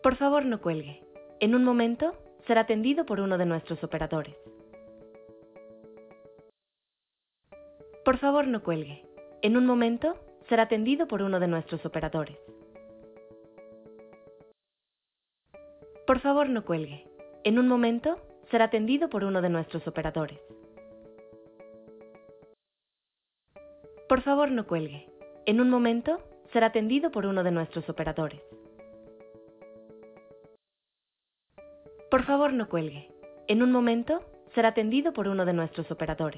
Por favor, no cuelgue. En un momento, será atendido por uno de nuestros operadores. Por favor, no cuelgue. En un momento, será atendido por uno de nuestros operadores. Por favor, no cuelgue. En un momento, será atendido por uno de nuestros operadores. Por favor, no cuelgue. En un momento, será atendido por uno de nuestros operadores. Por favor, no cuelgue. En un momento, será atendido por uno de nuestros operadores.